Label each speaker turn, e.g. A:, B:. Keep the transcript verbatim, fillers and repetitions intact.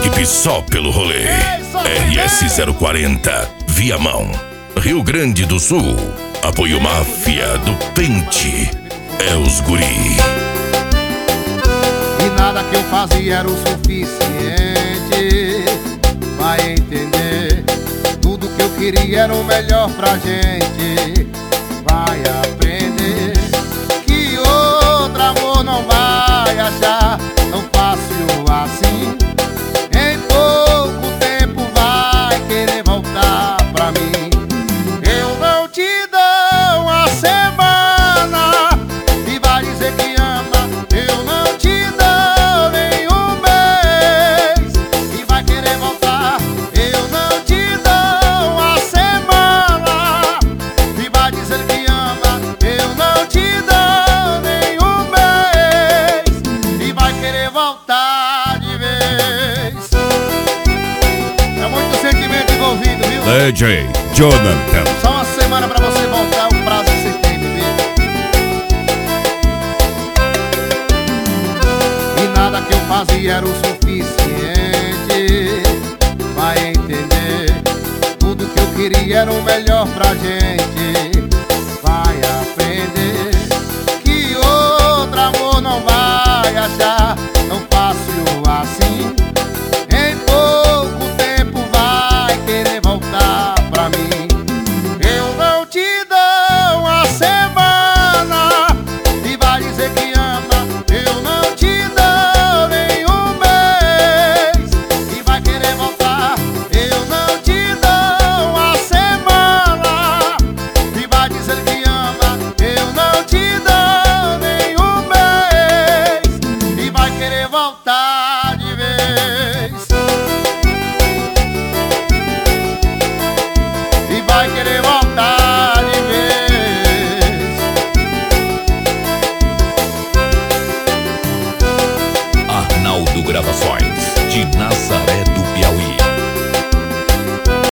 A: equipe só pelo rolê. R S zero quarenta, Viamão, Rio Grande do Sul. Apoio Máfia do Pente. É os guri.
B: E nada que eu fazia era o suficiente. Vai entender. Tudo que eu queria era o melhor pra gente. Vai aprender que outro amor não vai achar tão fácil assim. Em pouco tempo vai querer voltar pra mim. Eu não te dou uma semana e vai dizer que ama. Eu não te dou nem um mês e vai querer voltar. Eu não te dou uma semana e vai dizer que ama. Eu não te dou nem um mês e vai querer voltar de vez. É muito sentimento envolvido, viu?
A: D J Jonathan.
B: Só uma semana pra você voltar, o prazo que você tem, bebê. E nada que eu fazia era o suficiente. Vai entender. Tudo que eu queria era o melhor pra gente. Vai aprender que outro amor não vai achar tão fácil assim. Em pouco tempo vai querer voltar pra mim. Eu não te dou uma semana e vai dizer que ama. Eu não te dou nem um mês e vai querer voltar. Eu não te dou uma semana e vai dizer que ama. Eu não te dou nem um mês e vai querer voltar de vez. E vai querer voltar de vez.
A: Arnaldo Gravações, de Nazaré do Piauí.